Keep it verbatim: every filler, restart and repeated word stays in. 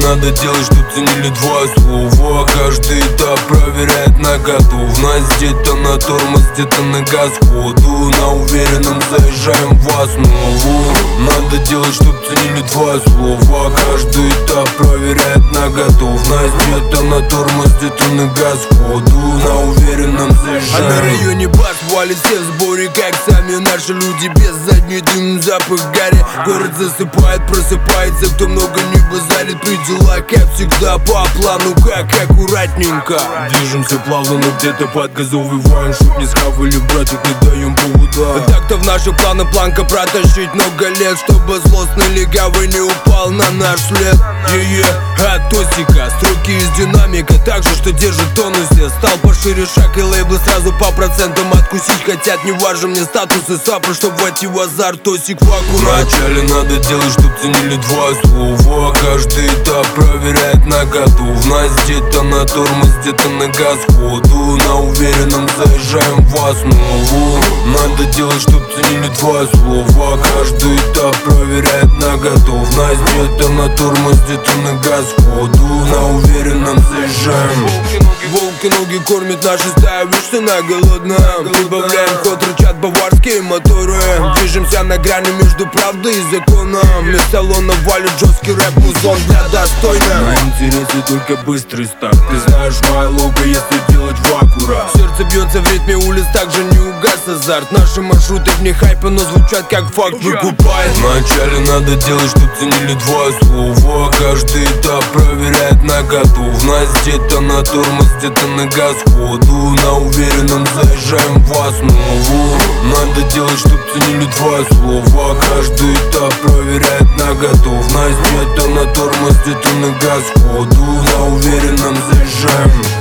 надо делать, чтоб ценили два слова. Каждый этап проверяет на готовность. Где-то на тормоз, где-то на газ ходу. На уверенном заезжаем в основу. Надо делать, чтоб ценили два слова. Каждый этап проверяет на готовность. Где-то на тормоз, где-то на газ ходу. На уверенном заезжаем. А на районе бас валит все в сборе, как сами наши люди. Без задней дым, запах гари. Город засыпает, просыпается, кто много не базарит. При делах, как всегда, по плану, как аккуратненько. Движемся плавно, но где-то подгазовываем. Чтоб не схавали, братик, не даем повода. Так-то в наши планы планка протащить много лет, чтобы злостный легавый не упал на наш след. Е-е, от тосика, строки из динамика, так же, что держит тонусе. Стал пошире шаг и лейблы сразу по процентам откусить. Хотят, не важен мне статус и сапы, чтоб войти в азарт, тосик в аккурат. Вначале надо делать, чтоб ценили два слова. Каждый этап проверяет на готовность. Где-то на тормоз, где-то на газ ходу. На уверенном заезжаем в основу. Надо делать, чтоб ценили два слова. Каждый этап проверяет на готовность. Где-то на тормоз, где-то на газ ходу. На уверенном заезжаем. Волки ноги кормят наши стаи, видишь, ты на голодном. Прибавляем ход, рычат баварские моторы. Движемся на грани между правдой и законом. Из салона валит жесткий рэп, музон для достойных. На интересе только быстрый старт. Ты знаешь мое лого, если делать в аккурат. Сердце бьется в ритме улиц, также не угас азарт. Наши маршруты вне хайпа, но звучат как факт, выкупай. Вначале надо делать, чтоб ценили два слова. Каждый этап проверяет на готовность. Где-то на тормоз, где-то на газ ходу. На уверенном заезжаем в основу. Надо делать, чтоб ценили два слова. Каждый этап проверяет на готовность. Где-то на тормоз, где-то на газ ходу. На уверенном заезжаем.